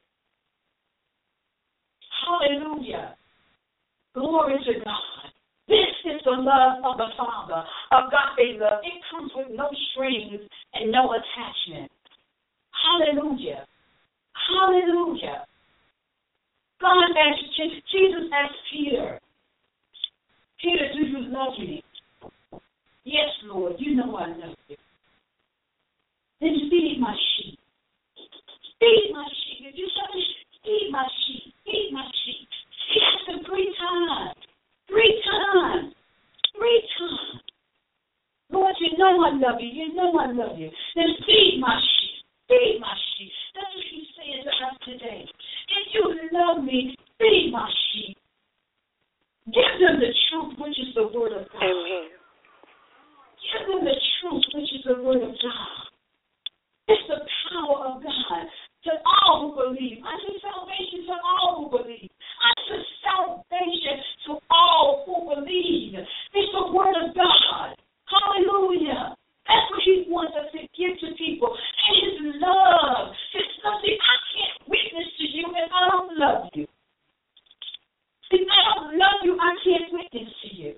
B: Hallelujah. Glory to God. This is the love of the Father. Agape love. It comes with no strings and no attachment. Hallelujah. Hallelujah. God asked, Jesus asked Peter, Peter, do you love me? Yes, Lord, you know I love you. Then feed my sheep. Feed my sheep. If you tell me, feed my sheep, feed my sheep. He asked him three times. Three times. Three times. Lord, you know I love you. You know I love you. Then feed my sheep. Feed my sheep. That's what he's saying to us today. If you love me, feed my sheep. Give them the truth, which is the word of God.
C: Amen.
B: Give them the truth, which is the word of God. It's the power of God to all who believe. Unto salvation to all who believe. Unto salvation to all who believe. It's the word of God. Hallelujah. That's what he wants us to give to people. And his love. It's something I can't witness to you if I don't love you. If I don't love you, I can't witness to you.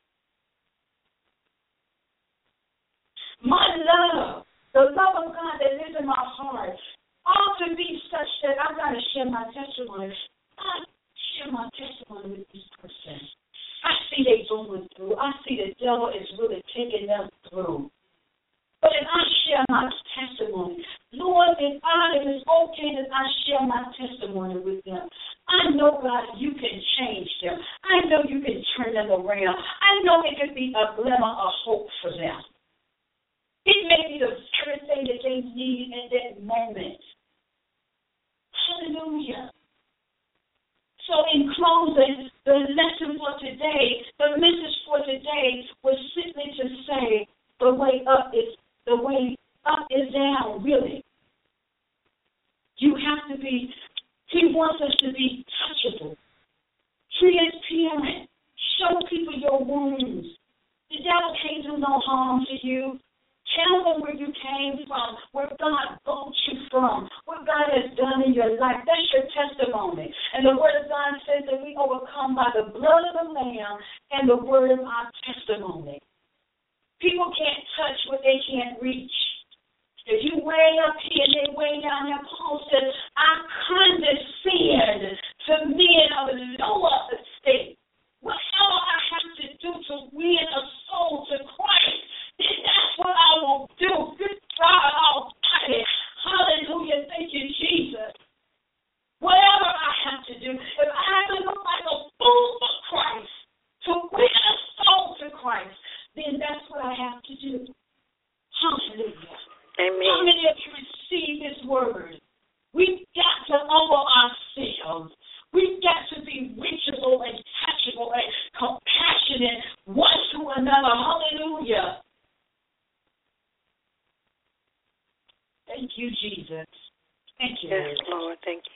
B: My love, the love of God that lives in my heart, ought to be such that I've got to share my testimony. I share my testimony with this person. I see they going through. I see the devil is really taking them through. But if I share my testimony, Lord, if I, if it's okay that I share my testimony with them, I know, God, you can change them. I know you can turn them around. I know it could be a glimmer of hope for them. It may be the very thing that they need in that moment. Hallelujah. So in closing, the lesson for today, the message for today was simply to say the way up is the way up is down, really. You have to be, he wants us to be touchable, transparent, show people your wounds. The devil can't do no harm to you. Tell them where you came from, where God brought you from, what God has done in your life. That's your testimony. And the word of God says that we overcome by the blood of the Lamb and the word of our testimony. People can't touch what they can't reach. If you way up here and they way down there, Paul said, I condescend to men of a lower estate. Whatever I have to do to win a soul to Christ, then that's what I will do. Good God Almighty. Hallelujah. Thank you, Jesus. Whatever I have to do, if I have to look like a fool for Christ, to win a soul to Christ, then that's what I have to do. Hallelujah.
C: Amen.
B: How many of you receive His word? We've got to humble ourselves. We've got to be reachable and touchable and compassionate one to another. Hallelujah. Thank you, Jesus. Thank you,
C: yes, Lord. Thank you.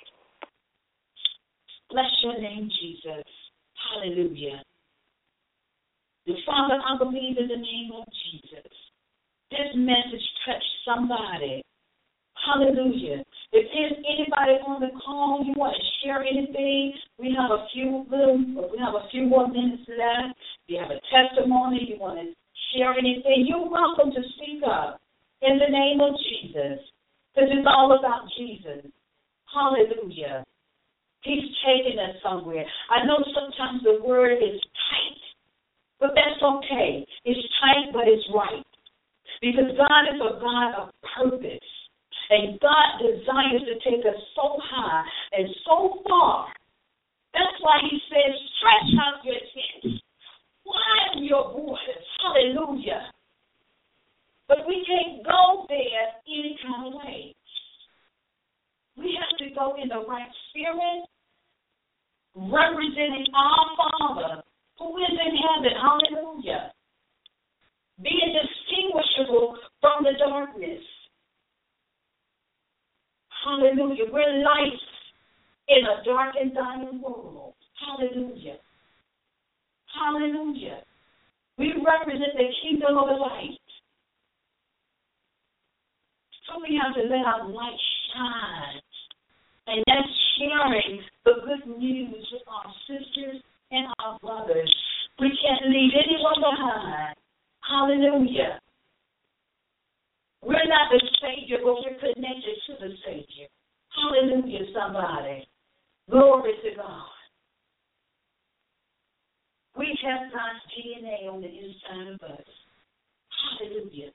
B: Bless your name, Jesus. Hallelujah. And Father, I believe in the name of Jesus. This message touched somebody. Hallelujah. If there's anybody on the call, you want to share anything, we have a few little, we have a few more minutes left. If you have a testimony, you want to share anything, you're welcome to speak up in the name of Jesus. Because it's all about Jesus. Hallelujah. He's taking us somewhere. I know sometimes the word is tight, but that's okay. It's tight, but it's right. Because God is a God of purpose. And God desires to take us so high and so far. That's why He says, stretch out your tents. Widen your borders. Hallelujah. But we can't go there any kind of way. We have to go in the right spirit, representing our Father who is in heaven. Hallelujah. Being distinguishable from the darkness. Hallelujah. We're light in a dark and dying world. Hallelujah. Hallelujah. We represent the kingdom of the light. So we have to let our light shine. And that's sharing the good news with our sisters and our brothers. We can't leave anyone behind. Hallelujah. We're not the Savior, but we're connected to the Savior. Hallelujah, somebody. Glory to God. We have God's D N A on the inside of us. Hallelujah.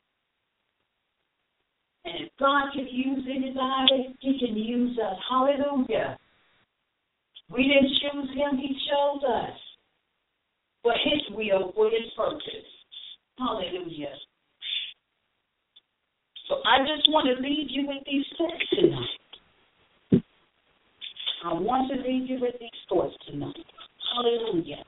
B: And if God can use anybody, He can use us. Hallelujah. We didn't choose Him, He chose us. For His will, for His purpose. Hallelujah. So I just want to leave you with these thoughts tonight. I want to leave you with these thoughts tonight. Hallelujah.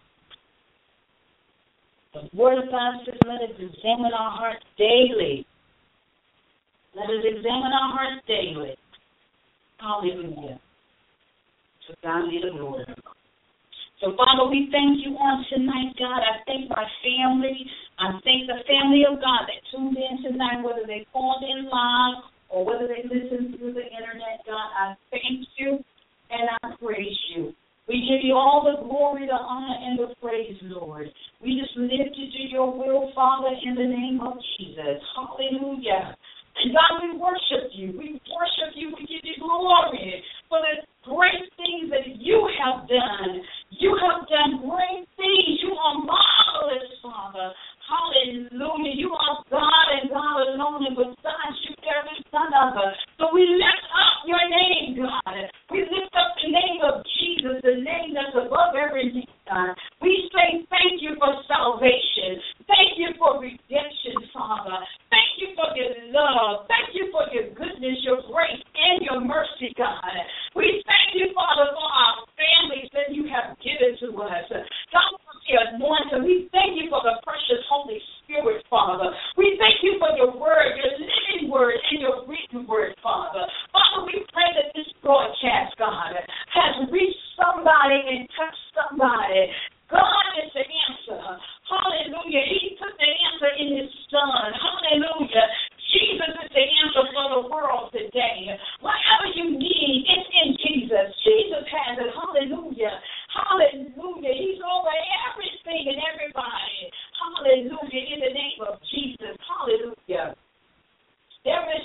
B: The Word of God says, let us examine our hearts daily. Let us examine our hearts daily. Hallelujah. To God be the glory. So, Father, we thank you on tonight, God. I thank my family. I thank the family of God that tuned in tonight, whether they called in live or whether they listened through the internet, God. I thank you and I praise you. We give you all the glory, the honor, and the praise, Lord. We just live to do your will, Father, in the name of Jesus. Hallelujah. And God, we worship you. We worship you. We give you glory for the great things that you have done. You have done great things. You are marvelous, Father. Hallelujah. You are God and God alone, and besides you there is none other. So we lift up your name, God. We lift up the name of Jesus, the name that's above every name, God. We say thank you for salvation. Thank you for redemption, Father. Thank you for your love. Thank you for your goodness, your grace, and your mercy, God. We thank you, Father, for our families that you have given to us. God, for the anointing. We thank you for the precious Holy Spirit, Father. We thank you for your word, your living word, and your written word, Father. Father, we pray that this broadcast, God, has reached somebody and touched somebody. God is the answer. Hallelujah. He put the answer in his Son. Hallelujah. Jesus is the answer for the world today. Whatever you need, it's in Jesus. Jesus has it. Hallelujah. Hallelujah. He's over everything and everybody. Hallelujah. In the name of Jesus. Hallelujah. There is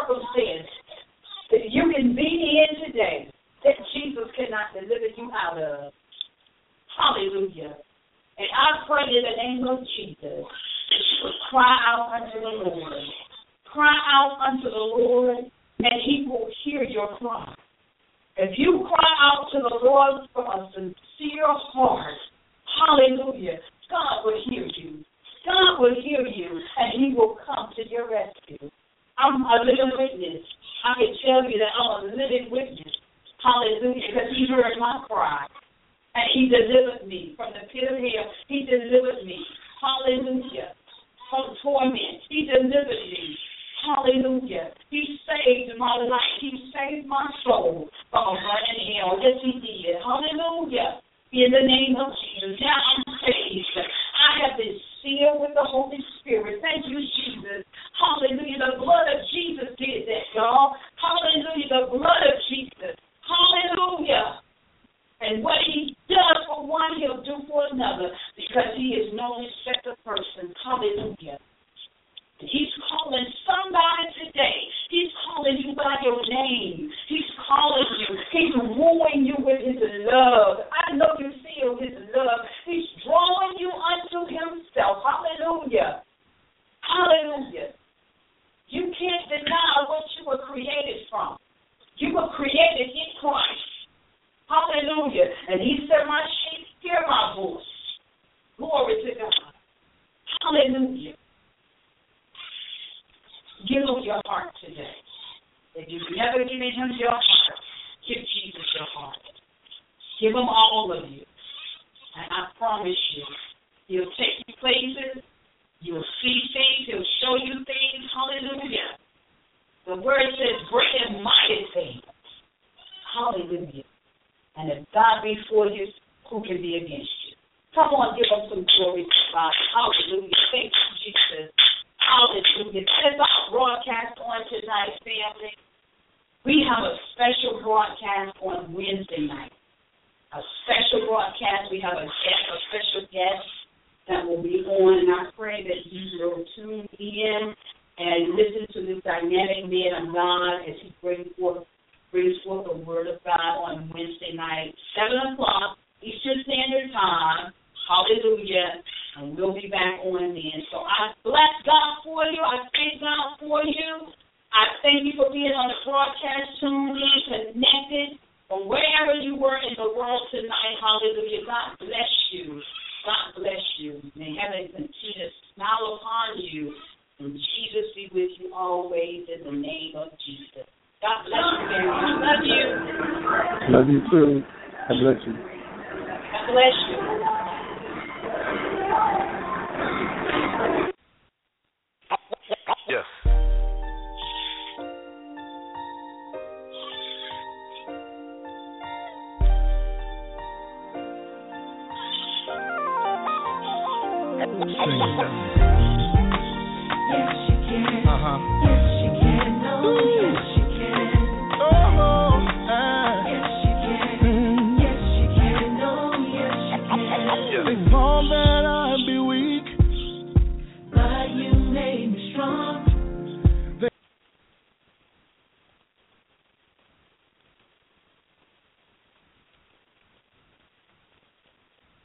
B: circumstance that you can be in today that Jesus cannot deliver you out of. Hallelujah. And I pray in the name of Jesus that you would cry out unto the Lord. Cry out unto the Lord, and he will hear your cry. If you cry out to the Lord from a sincere heart, hallelujah, God will hear you. God will hear you, and he will come to your rescue. I'm a living witness. I can tell you that I'm a living witness. Hallelujah, because he heard my cry, and he delivered me from the pit of hell. He delivered me. Hallelujah. From torment. He delivered me. Hallelujah. He saved my life. He saved my soul from running hell. Yes, he did. Hallelujah. In the name of Jesus. Now I'm saved. I have been sealed with the Holy Spirit. Thank you, Jesus. Hallelujah. The blood of Jesus did that, y'all. Hallelujah. The blood of Jesus. Hallelujah. And what he does for one, he'll do for another, because he is no respecter of persons. Hallelujah. He's calling somebody today. He's calling you by your name. He's calling you. He's wooing you with his love. I know you feel his love. He's drawing you unto himself. Hallelujah. Hallelujah. You can't deny what you were created from. You were created in Christ. Hallelujah. And he said, my sheep hear my voice. Glory to God. Hallelujah. Give him your heart today. If you've never given him your heart, give Jesus your heart. Give him all of you. And I promise you, he'll take you places. You'll see things. He'll show you things. Hallelujah. The word says great and mighty things. Hallelujah. And if God be for you, who can be against you? Come on, give him some glory to God. Hallelujah. Thank you, Jesus. Hallelujah. This is our broadcast on tonight, family. We have a special broadcast on Wednesday night. A special broadcast. We have a guest, a special guest that will be on, and I pray that you will tune in and listen to this dynamic man of God as he brings forth, brings forth the word of God on Wednesday night, seven o'clock Eastern Standard Time. Hallelujah. And we'll be back on then. So I bless God for you. I thank God for you. I thank you for being on the broadcast, tuned in, connected, from wherever you were in the world tonight. Hallelujah. God bless you. God bless you. May heaven continue to smile upon you. And Jesus be with you always in the name of Jesus. God bless you very much. Love you.
D: Love you too. God bless you.
B: God bless you.
E: Yes.
F: Yes, you can. Uh-huh. Yes, you can. Oh, yes, you can. Oh.